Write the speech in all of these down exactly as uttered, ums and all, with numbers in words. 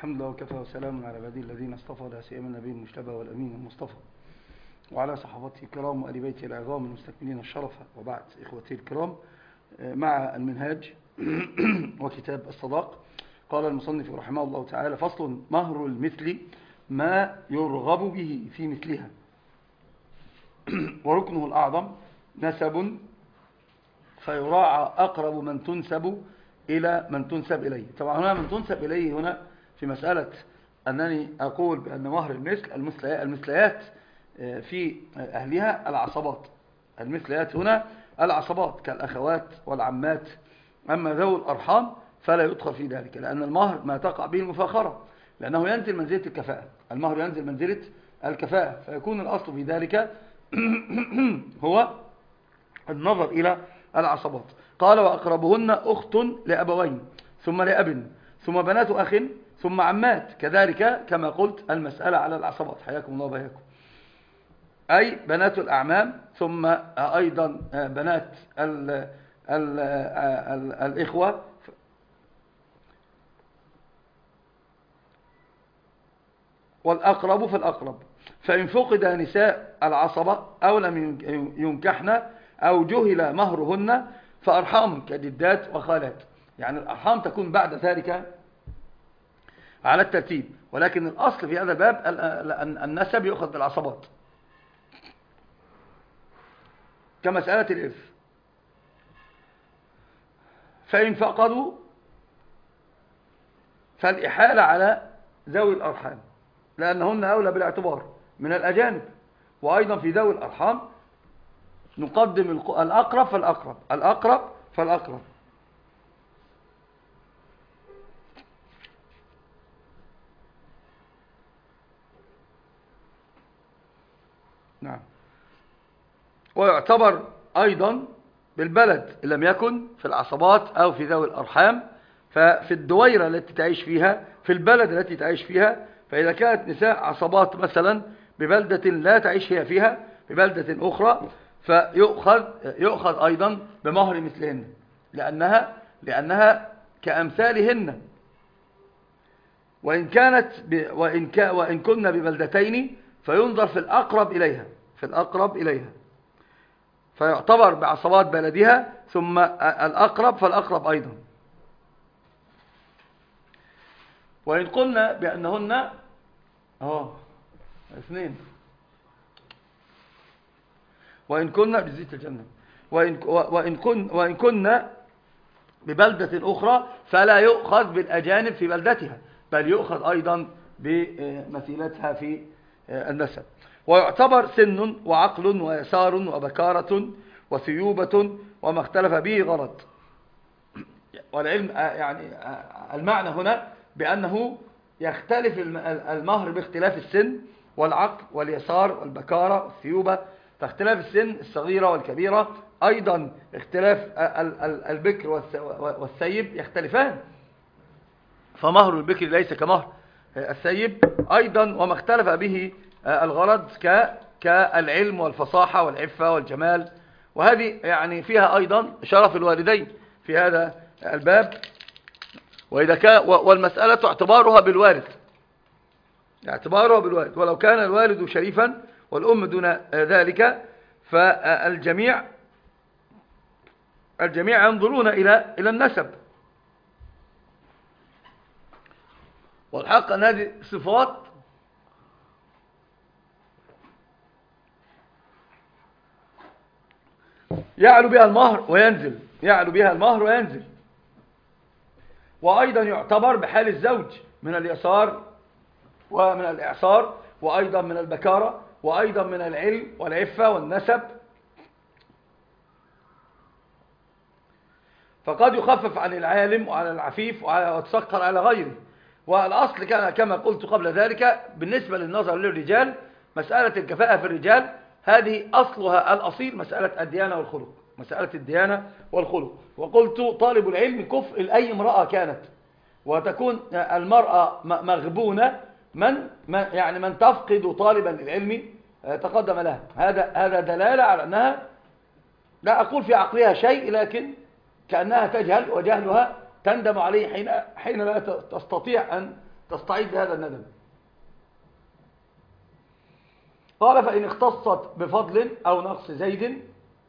الحمد لله وكفى وسلام على عباده الذين اصطفى، لا سيما النبي المجتبى والأمين المصطفى، وعلى صحابته الكرام وآل بيته العظام المستكملين الشرف. وبعد، إخوتي الكرام، مع المنهاج وكتاب الصداق، قال المصنف رحمه الله تعالى: فصل: مهر المثل ما يرغب به في مثلها، وركنه الأعظم نسب، فيراعى أقرب من تنسب إلى من تنسب إليه. طبعا هنا من تنسب إليه هنا في مسألة أنني أقول بأن مهر المثل المثليات في أهلها العصبات، المثليات هنا العصبات كالأخوات والعمات. أما ذوي الأرحام فلا يدخل في ذلك، لأن المهر ما تقع به المفاخرة، لأنه ينزل منزلة الكفاءة، المهر ينزل منزلة الكفاءة، فيكون الأصل في ذلك هو النظر إلى العصبات. قال: وأقربهن أخت لأبوين ثم لأب ثم بنات أخ ثم عمات، كذلك كما قلت المسألة على العصبات، حياكم الله وبياكم، أي بنات الأعمام ثم أيضا بنات ال ال ال الإخوة، والأقرب فالأقرب. فإن فقد نساء العصبة أو لم ينكحن أو جهل مهرهن فأرحام كجدات وخالات، يعني الأرحام تكون بعد ذلك على الترتيب، ولكن الأصل في هذا الباب أن النسب يؤخذ بالعصبات كمسألة الإرث. فإن فقدوا فالإحالة على ذوي الأرحام، لأنهن أولى بالاعتبار من الأجانب، وأيضا في ذوي الأرحام نقدم الأقرب فالأقرب، الأقرب فالأقرب. نعم. ويعتبر أيضا بالبلد إن لم يكن في العصبات أو في ذوي الأرحام، ففي الدويرة التي تعيش فيها، في البلد التي تعيش فيها، فإذا كانت نساء عصبات مثلا ببلدة لا تعيش هي فيها، ببلدة أخرى، فيؤخذ يؤخذ أيضا بمهر مثلهن، لأنها لأنها كأمثالهن، وإن كانت ب وإن كا وإن كنا ببلدتين فينظر في الأقرب إليها، في الأقرب إليها، فيعتبر بعصبات بلدها ثم الأقرب فالأقرب أيضا. وإن قلنا بأنهن اه اثنين، وإن كنا بزيت الجنة، وإن وإن كن وإن كنا ببلدة أخرى فلا يؤخذ بالأجانب في بلدتها، بل يؤخذ أيضا بمثيلتها في النسب. ويعتبر سن وعقل ويسار وبكارة وثيوبة وما اختلف به غلط. والعلم يعني المعنى هنا بأنه يختلف المهر باختلاف السن والعقل واليسار والبكارة والثيوبة، فاختلاف السن الصغيرة والكبيرة، أيضا اختلاف البكر والثيب يختلفان، فمهر البكر ليس كمهر الثيب أيضا. وما اختلف به الغرض كالعلم والفصاحة والعفة والجمال، وهذه يعني فيها أيضا شرف الوالدين في هذا الباب. وإذا كان والمسألة اعتبارها بالوالد، اعتبارها بالوالد، ولو كان الوالد شريفا والأم دون ذلك فالجميع الجميع ينظرون إلى إلى النسب. والحق أن هذه صفات يعلو بها المهر وينزل، يعلو بها المهر وينزل. وأيضا يعتبر بحال الزوج من اليسار ومن الإعصار، وأيضا من البكارة، وأيضا من العلم والعفة والنسب، فقد يخفف عن العالم وعلى العفيف وتسقر على غيره. والأصل كان كما قلت قبل ذلك بالنسبة للنظر للرجال، مسألة الكفاءة في الرجال هذه أصلها الأصيل مسألة الديانة والخلق، مسألة الديانة والخلق. وقلت طالب العلم كفء لأي امرأة كانت، وتكون المرأة مغبونة من يعني من تفقد طالبا للعلم تقدم لها، هذا هذا دلالة على أنها لا أقول في عقلها شيء، لكن كأنها تجهل، وجهلها تندم عليه حين حين لا تستطيع أن تستعيد بهذا الندم. قال فإن اختصت بفضل أو نقص زيد،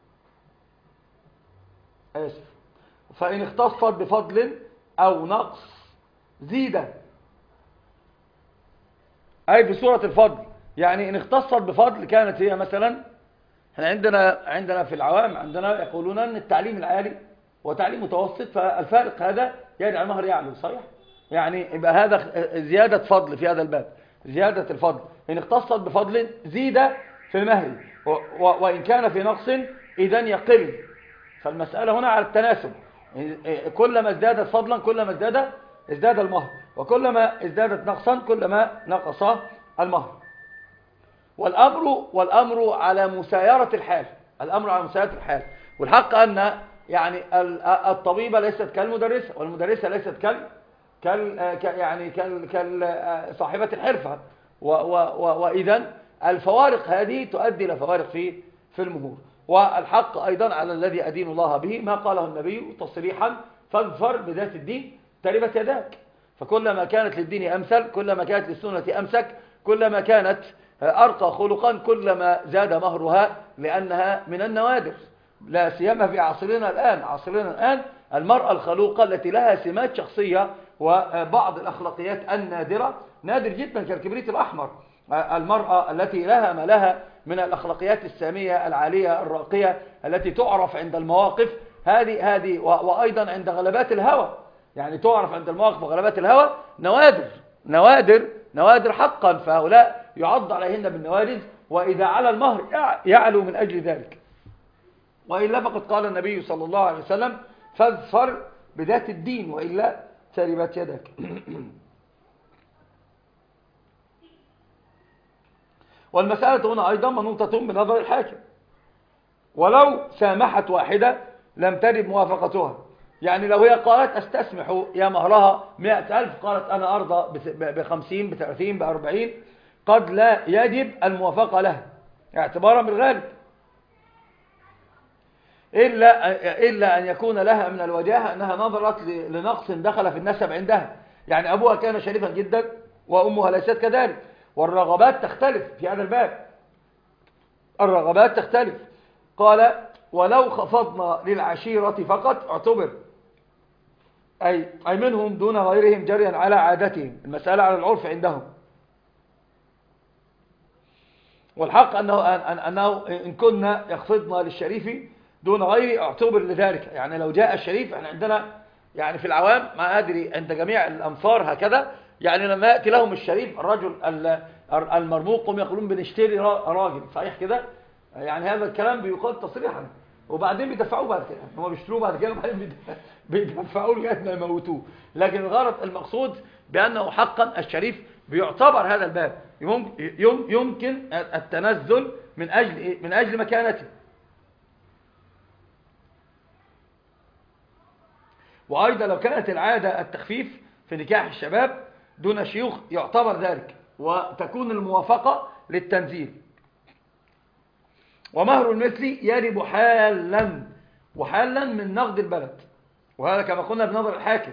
آسف، فإن اختصت بفضل أو نقص زيد، أي في سورة الفضل. يعني إن اختصت بفضل كانت هي مثلا، احنا عندنا عندنا في العوام عندنا يقولون أن التعليم العالي وتعليم متوسط، فالفارق هذا يجعل المهر يعلو، صحيح؟ يعني يبقى هذا زيادة فضل في هذا الباب، زيادة الفضل. إن اختصت بفضل زيد في المهر، وإن كان في نقص إذن يقل. فالمسألة هنا على التناسب، كلما ازدادت فضلا كلما ازداد ازداد المهر، وكلما ازدادت نقصا كلما نقص المهر. والأمر والأمر على مسايرة الحال، الأمر على مسايرة الحال. والحق أن يعني الطبيبة ليست كالمدرسة، والمدرسة ليست كال كال يعني كال كال صاحبة الحرفة، وإذن الفوارق هذه تؤدي إلى فوارق في في المهور. والحق أيضا على الذي أدين الله به ما قاله النبي تصريحا: فاظفر بذات الدين تربت يداك. فكلما كانت للدين أمثل، كلما كانت للسنة أمسك، كلما كانت أرقى خلقا، كلما زاد مهرها، لأنها من النوادر، لا سيما في عصرنا الآن. عصرنا الآن المرأة الخلوقة التي لها سمات شخصية وبعض الأخلاقيات النادرة، نادر جدا كالكبريت الأحمر. المرأة التي لها ما لها من الأخلاقيات السامية العالية الراقية التي تعرف عند المواقف هذه هذه وأيضا عند غلبات الهوى، يعني تعرف عند المواقف وغلبات الهوى، نوادر نوادر نوادر حقا. فهؤلاء يعض عليهن بالنوادر، وإذا على المهر يعلو من أجل ذلك. وإلا فقد قال النبي صلى الله عليه وسلم: فاظفر بذات الدين وإلا تربت يدك. والمسألة هنا أيضا منوطة بنظر الحاكم، ولو سامحت واحدة لم ترب موافقتها. يعني لو هي قالت أستسمح يا مهرها مئة ألف، قالت أنا أرضى بخمسين بثلاثين بأربعين، قد لا يجب الموافقة لها اعتبارا بالغالب، إلا, إلا أن يكون لها من الوجاهة أنها نظرت لنقص دخل في النسب عندها. يعني أبوها كان شريفا جدا وأمها ليست كذلك، والرغبات تختلف في هذا الباب، الرغبات تختلف. قال: ولو خفضنا للعشيرة فقط اعتبر، أي, أي منهم دون غيرهم جريا على عادتهم، المسألة على العرف عندهم. والحق أنه, أنه إن كنا يخفضنا للشريف دون غيره اعتبر لذلك. يعني لو جاء الشريف، احنا عندنا يعني في العوام ما أدري عند جميع الأمصار هكذا، يعني لما يأتي لهم الشريف الرجل المرموق هم يقولون بنشتري راجل، صحيح كده؟ يعني هذا الكلام بيقال تصريحا، وبعدين بيدفعوه بعد كده، هم بيشتروه بعد كده وبعدين بيدفعوه لغايه ما يموتوه. لكن الغرض المقصود بأنه حقا الشريف بيعتبر هذا الباب يمكن التنزل من أجل من أجل مكانته. وأيضا لو كانت العادة التخفيف في نكاح الشباب دون الشيوخ يعتبر ذلك، وتكون الموافقة للتنزيل. ومهر المثل يجب حالا، وحالا من نقد البلد، وهذا كما قلنا بنظر الحاكم.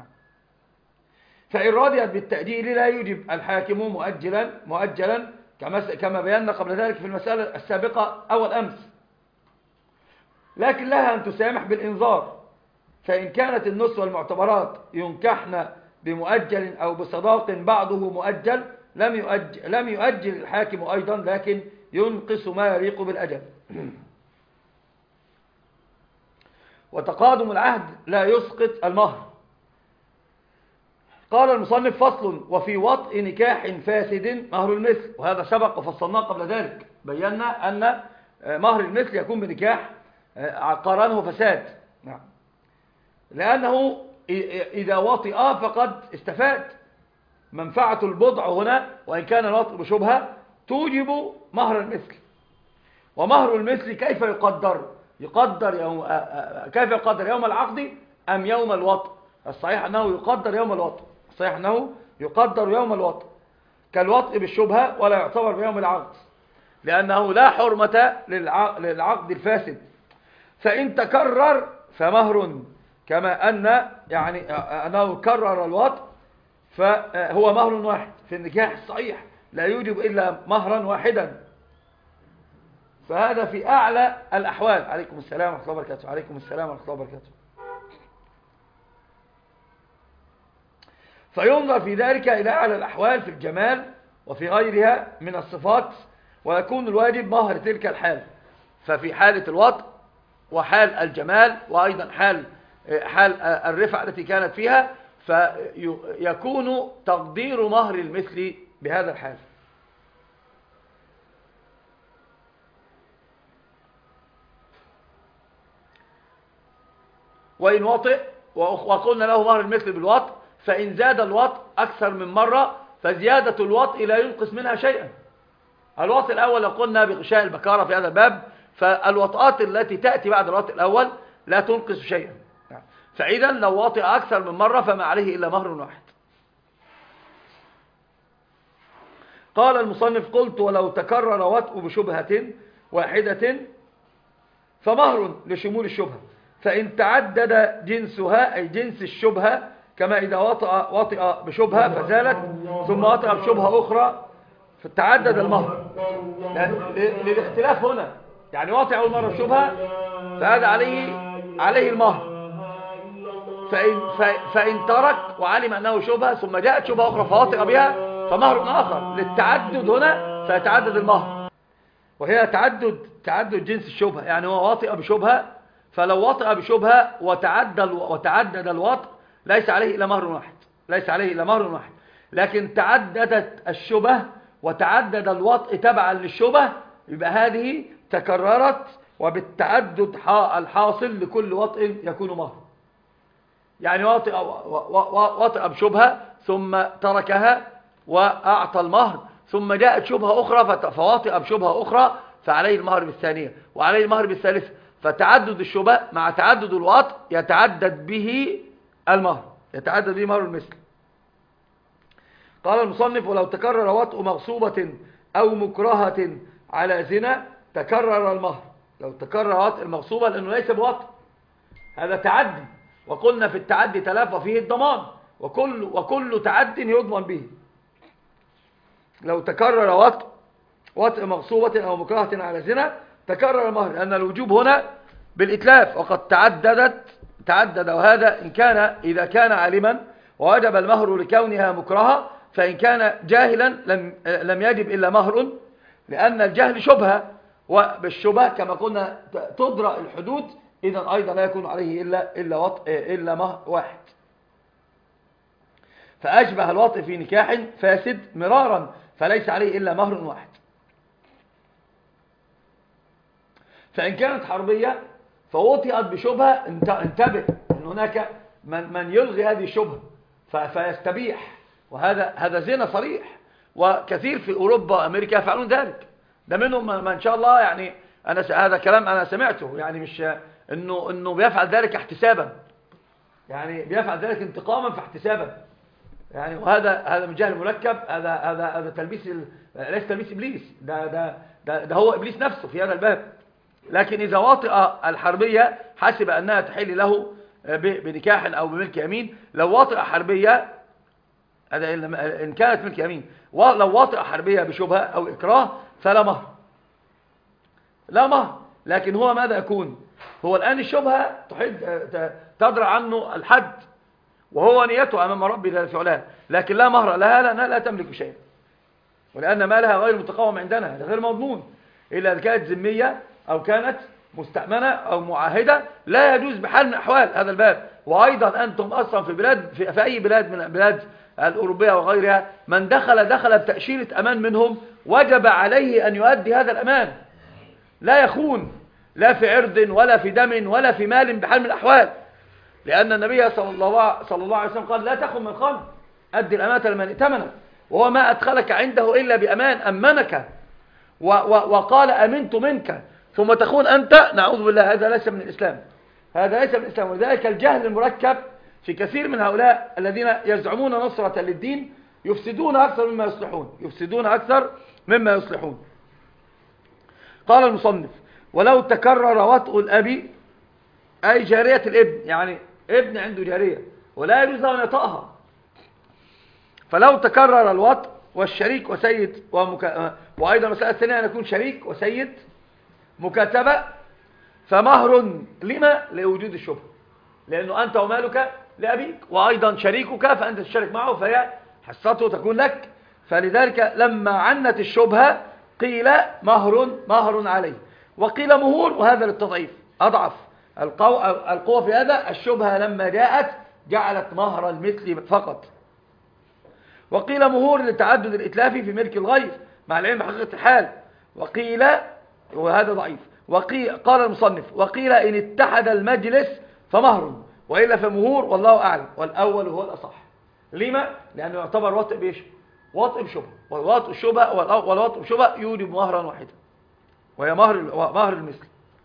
فإن رضيت بالتأجيل لا يجب الحاكم مؤجلا مؤجلا كما بينا قبل ذلك في المسألة السابقة أول أمس، لكن لها أن تسامح بالإنذار. فإن كانت النص والمعتبرات ينكحن بمؤجل أو بصداق بعضه مؤجل لم يؤجل, لم يؤجل الحاكم أيضا، لكن ينقص ما يليق بالأجل. وتقادم العهد لا يسقط المهر. قال المصنف: فصل: وفي وطء نكاح فاسد مهر المثل. وهذا سبق وفصلناه قبل ذلك، بينا أن مهر المثل يكون بنكاح قرانه فساد، لأنه إذا وطئ فقد استفاد. منفعة البضع هنا وإن كان الوطء بشبهة توجب مهر المثل. ومهر المثل كيف يقدر؟ يقدر يوم كيف يقدر يوم العقد أم يوم الوطء؟ الصحيح أنه يقدر يوم الوطء، الصحيح أنه يقدر يوم الوطء كالوطء بالشبهة، ولا يعتبر بيوم العقد، لأنه لا حرمة للعقد الفاسد. فإن تكرر فمهر، كما أن يعني أنه كرر الوطء فهو مهر واحد في النكاح الصحيح، لا يوجب إلا مهرا واحدا. فهذا في أعلى الأحوال. عليكم السلام ورحمة الله وبركاته. عليكم السلام ورحمة الله وبركاته. فينظر في ذلك إلى أعلى الأحوال في الجمال وفي غيرها من الصفات، ويكون الواجب مهر تلك الحال. ففي حالة الوطء وحال الجمال وأيضا حال حال الرفعة التي كانت فيها، فيكون تقدير مهر المثل بهذا الحال. وإن وطئ وقلنا له مهر المثل بالوطء، فإن زاد الوطء أكثر من مرة فزيادة الوطء لا ينقص منها شيئا. الوطء الأول قلنا بغشاء البكارة في هذا الباب، فالوطئات التي تأتي بعد الوطء الأول لا تنقص شيئا. فإذا لو وطئ أكثر من مرة فما عليه إلا مهر واحد. قال المصنف: قلت ولو تكرر وطئ بشبهة واحدة فمهر لشمول الشبهة، فإن تعدد جنسها أي جنس الشبهة، كما إذا وطئ, وطئ بشبهة فزالت ثم وطئ بشبهة أخرى فتعدد المهر للاختلاف هنا. يعني وطئ أول مرة بشبهة فهذا عليه عليه المهر، فإن, فإن ترك وعلم أنه شبهة ثم جاءت شبهة أخرى فوطئ بها فمهر آخر للتعدد هنا، فيتعدد المهر. وهي تعدد تعدد جنس الشبهة، يعني هو وطئ بشبهة، فلو وطئ بشبهة وتعدد وتعدد الوطئ ليس عليه إلا مهر واحد، ليس عليه إلا مهر واحد. لكن تعددت الشبهة وتعدد الوطئ تبعا للشبهة، يبقى هذه تكررت، وبالتعدد الحاصل لكل وطئ يكون مهر. يعني وطئ وطئ بشبهة ثم تركها وأعطى المهر، ثم جاءت شبهة أخرى فوطئ بشبهة أخرى فعليه المهر بالثانية وعليه المهر بالثالثة. فتعدد الشبهة مع تعدد الوطئ يتعدد به المهر، يتعدد به مهر المثل. قال المصنف: ولو تكرر وطئ مغصوبة أو مكرهة على زنا تكرر المهر. لو تكرر وطئ المغصوبة لأنه ليس بوطئ، هذا تعدي، وقلنا في التعدي تلافى فيه الضمان، وكل, وكل تعد يضمن به. لو تكرر وطئ وطئ مغصوبة أو مكرهة على زنا تكرر المهر، لأن الوجوب هنا بالإتلاف، وقد تعددت تعدد. وهذا إن كان إذا كان عالما ووجب المهر لكونها مكرهة، فإن كان جاهلا لم, لم يجب إلا مهر، لأن الجهل شبهة، وبالشبهة كما قلنا تدرأ الحدود، إذن أيضا لا يكون عليه إلا, إلا, وطئ إلا مهر واحد. فأشبه الوطئ في نكاح فاسد مرارا، فليس عليه إلا مهر واحد. فإن كانت حربية فوطئت بشبهة، انتبه أن هناك من, من يلغي هذه الشبهة فيستبيح، وهذا هذا زنا صريح، وكثير في أوروبا وأمريكا يفعلون ذلك. ده منهم ما إن شاء الله، يعني أنا هذا كلام أنا سمعته، يعني مش إنه إنه بيفعل ذلك احتسابا، يعني بيفعل ذلك انتقاما فاحتسابا، يعني وهذا هذا من جهل مركب، هذا هذا هذا تلبيس ال... ليس تلبيس إبليس، ده ده ده, ده هو إبليس نفسه في هذا الباب. لكن إذا وطئ الحربية حسب أنها تحل له بنكاح أو بملك يمين، لو وطئ حربية هذا إن كانت ملك يمين، ولو وطئ حربية بشبهة أو إكراه فلا مهر، لا مهر. لكن هو ماذا يكون؟ هو الآن الشبهة تحد تدرع عنه الحد، وهو نيته أمام ربي ذلك فعلها، لكن لا مهر لها لأنها لا تملك شيئا، ولأن مالها غير متقوم عندنا، هذا غير مضمون، إلا إذا كانت ذمية أو كانت مستأمنة أو معاهدة، لا يجوز بحال من الأحوال هذا الباب. وأيضا أنتم أصلا في بلاد في, في أي بلاد من البلاد الأوروبية وغيرها، من دخل دخل بتأشيرة أمان منهم، وجب عليه أن يؤدي هذا الأمان، لا يخون لا في عرض ولا في دم ولا في مال بحال من الأحوال، لأن النبي صلى الله, صلى الله عليه وسلم قال: لا تخن من خان، أدي الأمانة لمن ائتمنك، وهو ما أدخلك عنده إلا بأمان أمنك، و و وقال أمنت منك ثم تخون أنت، نعوذ بالله، هذا ليس من الإسلام، هذا ليس من الإسلام. ولذلك الجهل المركب في كثير من هؤلاء الذين يزعمون نصرة للدين يفسدون أكثر مما يصلحون، يفسدون أكثر مما يصلحون. قال المصنف: ولو تكرر وطئ الأب أي جارية الابن، يعني ابن عنده جارية ولا يجوز له أن يطأها، فلو تكرر الوطء والشريك وسيد ومك... وأيضا مسألة ثانية أن يكون شريك وسيد مكاتبة، فمهر لما؟ لوجود الشبهة، لأنه أنت ومالك لأبيك، وأيضا شريكك فأنت تشارك معه فهي حصته تكون لك. فلذلك لما عنت الشبهة قيل مهر مهر عليه، وقيل مهور، وهذا للتضعيف أضعف القوة في هذا. الشبهة لما جاءت جعلت مهر المثل فقط، وقيل مهور لتعدد الإتلاف في ملك الغير مع العلم بحقيقة الحال، وقيل وهذا ضعيف. وقيل قال المصنف وقيل إن اتحد المجلس فمهر، وإلا فمهور، والله أعلم، والأول هو الأصح. لما؟ لأنه يعتبر وطئ بإيش؟ وطئ بشبهة، والوطئ الشبهة والوطئ بشبهة يوجب مهرا واحدا، وهي مهر مهر المثل.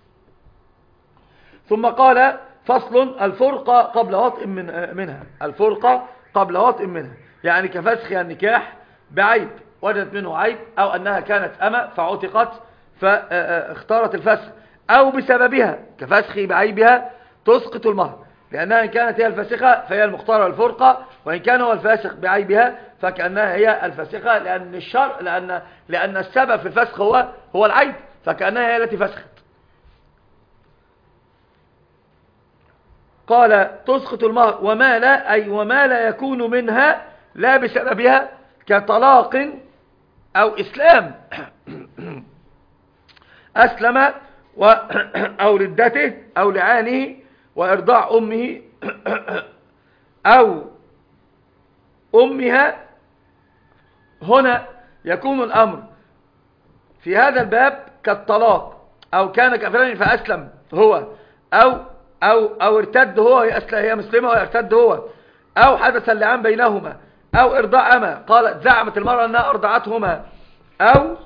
ثم قال فصل الفرقة قبل وطئ من منها، الفرقة قبل وطئ منها، يعني كفسخ النكاح بعيب، وجدت منه عيب، أو أنها كانت أمة فعتقت فاختارت الفسخ، أو بسببها كفسخ بعيبها تسقط المهر، لأنها إن كانت هي الفاسخة فهي المختارة الفرقة، وإن كان هو الفاسخ بعيبها فكأنها هي الفاسخة، لأن الشر لأن لأن السبب في الفسخ هو هو العيب، فكأنها هي التي فسخت. قال تسقط المهر وما لا، أي وما لا يكون منها لا بسببها، كطلاق أو إسلام أسلم و أو ردته أو لعانه وإرضاع أمه أو أمها. هنا يكون الأمر في هذا الباب كالطلاق، أو كان كافرا فأسلم هو، أو أو أو ارتد هو، هي مسلمة ويرتد هو، أو حدث اللعان بينهما، أو إرضاع أما، قالت زعمت المرأة أنها أرضعتهما، أو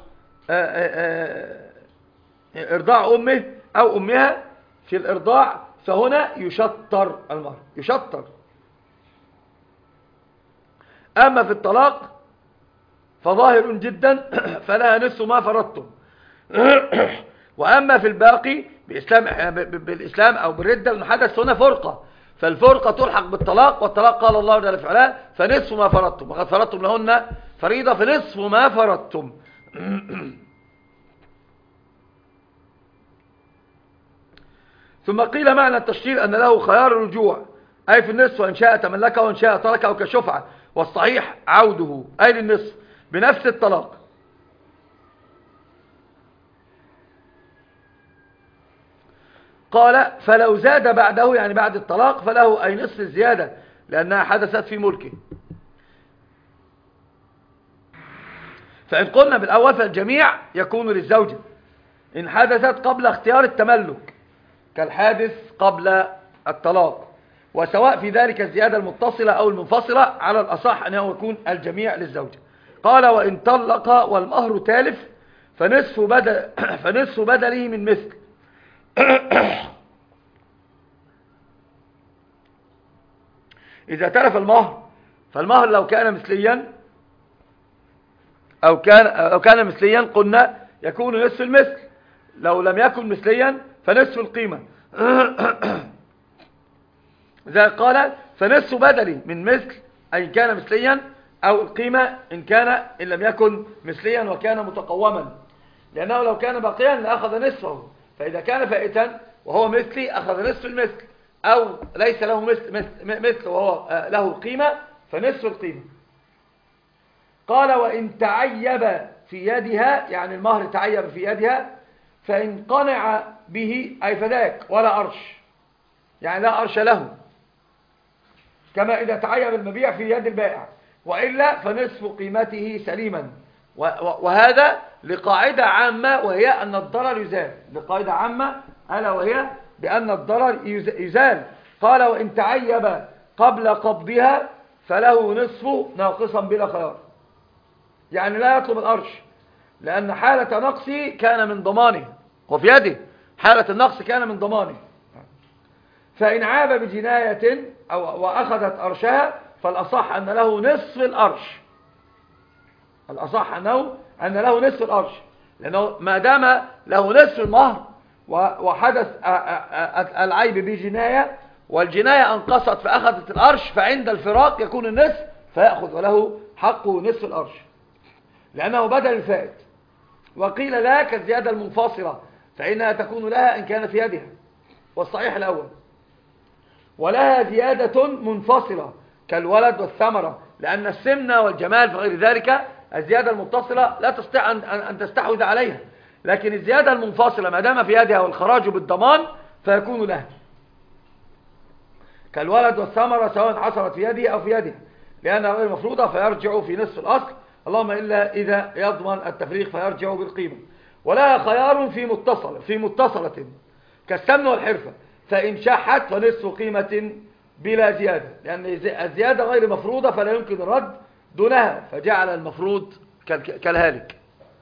إرضاع أمه أو أمها. في الإرضاع فهنا يشطر المهر، يشطر. أما في الطلاق فظاهر جدا فلها نصف ما فرضتم. وأما في الباقي بإسلام بالإسلام أو بالردة المحدث هنا فرقة، فالفرقة تلحق بالطلاق، والطلاق قال الله جل وعلا فنصف ما فرضتم، وقد فرضتم لهن فريضة فنصف ما فرضتم. ثم قيل معنى التشطير أن له خيار الرجوع، أي في النصف، وإن شاء تملكه وإن شاء تركه كشفعة، والصحيح عوده أي للنصف بنفس الطلاق. قال فلو زاد بعده، يعني بعد الطلاق، فله أي نصف الزيادة لأنها حدثت في ملكه. فإن قلنا بالأول فالجميع يكون للزوجة إن حدثت قبل اختيار التملك كالحادث قبل الطلاق، وسواء في ذلك الزيادة المتصلة أو المنفصلة، على الأصح أنه يكون الجميع للزوجة. قال وإن طلق والمهر تالف فنصف بدل فنصف بدله من مثل. إذا تلف المهر فالمهر لو كان مثليا أو كان أو كان مثليا قلنا يكون نصف المثل، لو لم يكن مثليا فنصف القيمة. إذا قال فنصف بدلي من مثل، أي كان مثليا، أو القيمة إن كان إن لم يكن مثليا وكان متقوما، لأنه لو كان باقيا لأخذ نصفه، فإذا كان فائتا وهو مثلي أخذ نصف المثل، أو ليس له مثل, مثل, مثل وهو له قيمة فنصف القيمة. قال وإن تعيب في يدها، يعني المهر تعيب في يدها، فإن قنع به أي فذاك ولا أرش، يعني لا أرش له، كما إذا تعيب المبيع في يد البائع، وإلا فنصف قيمته سليما. وهذا لقاعدة عامة، وهي أن الضرر يزال، لقاعدة عامة ألا وهي بأن الضرر يزال. قال وإن تعيب قبل قبضها فله نصف ناقصا بلا خيار، يعني لا يطلب الأرش، لأن حالة نقصه كان من ضمانه، وفي يده حالة النقص كان من ضمانه. فإن عاب بجناية أو وأخذت أرشها فالأصح أن له نصف الأرش، الأصح أنه أن له نصف الأرش، لأنه ما دام له نصف المهر وحدث العيب بجناية والجناية أنقصت فأخذت الأرش، فعند الفراق يكون النصف فيأخذ وله حقه نصف الأرش لأنه بدل الفائت. وقيل لا كالزيادة المنفصلة فإنها تكون لها إن كان في يدها، والصحيح الأول. ولها زيادة منفصلة كالولد والثمرة، لأن السمنة والجمال وغير ذلك الزيادة المتصلة لا تستطيع أن, أن تستحوذ عليها، لكن الزيادة المنفصلة ما دام في يدها والخراج بالضمان فيكون لها، كالولد والثمرة سواء حصلت في يده أو في يدها، لأنها غير مفروضة فيرجع في نصف الأصل، اللهم إلا إذا يضمن التفريق فيرجع بالقيمة. ولها خيار في متصل في متصلة كالسمن والحرفة، فإن شحت فنصف قيمة بلا زيادة، لأن الزيادة غير مفروضة فلا يمكن الرد دونها، فجعل المفروض كالهالك.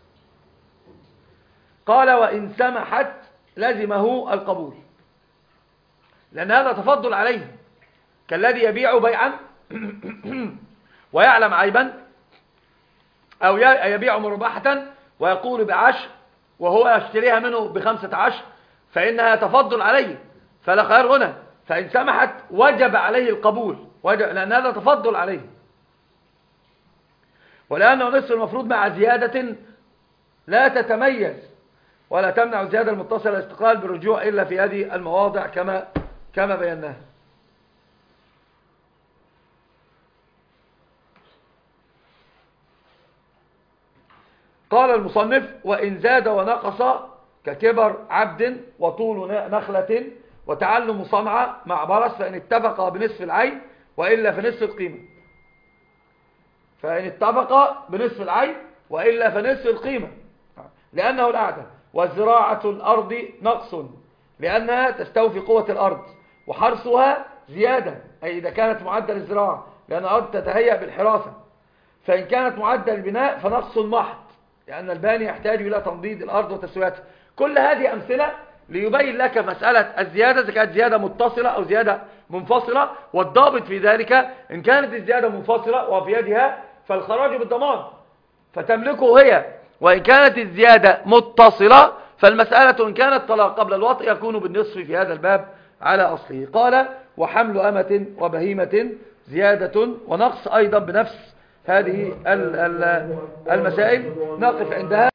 قال وإن سمحت لزمه القبول، لأن هذا تفضل عليه، كالذي يبيع بيعا ويعلم عيبا، أو يبيع مربحة ويقول بعشر وهو يشتريها منه بخمسة عشر، فإنها تفضل عليه فلا خير هنا، فإن سمحت وجب عليه القبول، وجب لأن هذا تفضل عليه، ولأنه نصف المفروض مع زيادة لا تتميز ولا تمنع الزيادة المتصلة الاستقلال بالرجوع إلا في هذه المواضع كما كما بيناها. قال المصنف وإن زاد ونقص ككبر عبد وطول نخلة وتعلم صنعة مع برص، فإن اتفق بنصف العين وإلا فنصف القيمة، فإن اتفق بنصف العين وإلا فنصف القيمة لأنه الأعدى. وزراعة الأرض نقص لأنها تستوفي قوة الأرض، وحرثها زيادة أي إذا كانت معدل الزراعة، لأن الأرض تتهيأ بالحراثة، فإن كانت معدل البناء فنقص محض لأن الباني يحتاج إلى تنضيد الأرض وتسويتها. كل هذه أمثلة ليبين لك مسألة الزيادة إذا كانت زيادة متصلة أو زيادة منفصلة، والضابط في ذلك إن كانت الزيادة منفصلة وفي يدها فالخراج بالضمان فتملكه هي، وإن كانت الزيادة متصلة فالمسألة إن كانت طلاق قبل الوطء يكون بالنصف في هذا الباب على أصله. قال وحمل أمة وبهيمة زيادة ونقص أيضا بنفس هذه المسائل، نقف عندها.